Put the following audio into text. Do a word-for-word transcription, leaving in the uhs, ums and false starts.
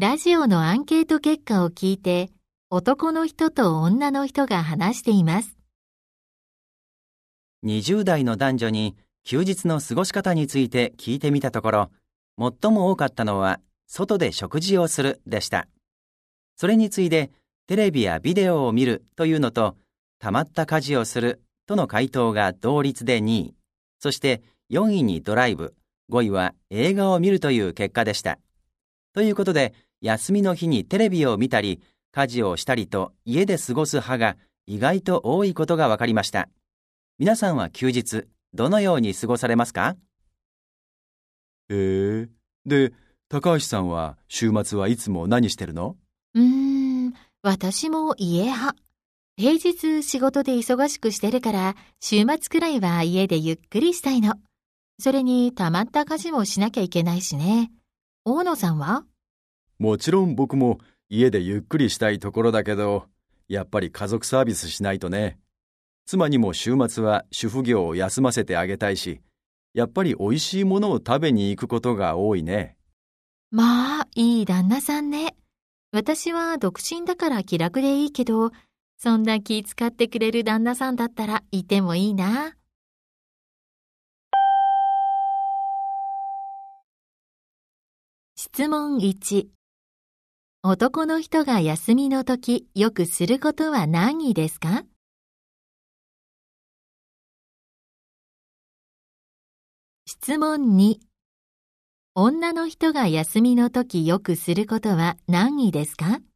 ラジオのアンケート結果を聞いて、男の人と女の人が話しています。 にじゅう代の男女に休日の過ごし方について聞いてみたところ、最も多かったのは外で食事をするでした。それに次いでテレビやビデオを見るというのと、たまった家事をするとの回答が同率でにい、そしてよんいにドライブ、ごいは映画を見るという結果でした。ということで、休みの日にテレビを見たり、家事をしたりと家で過ごす派が意外と多いことが分かりました。皆さんは休日、どのように過ごされますか？ へえ。で、高橋さんは週末はいつも何してるの？ うーん、私も家派。平日仕事で忙しくしてるから、週末くらいは家でゆっくりしたいの。それに溜まった家事もしなきゃいけないしね。大野さんは？ もちろん僕も家でゆっくりしたいところだけど、やっぱり家族サービスしないとね。妻にも週末は主婦業を休ませてあげたいし、やっぱり美味しいものを食べに行くことが多いね。 まあ、いい旦那さんね。私は独身だから気楽でいいけど、そんな気遣ってくれる旦那さんだったらいてもいいな。質問いち。男の人が休みの時よくすることは何ですか？質問に。女の人が休みの時よくすることは何ですか？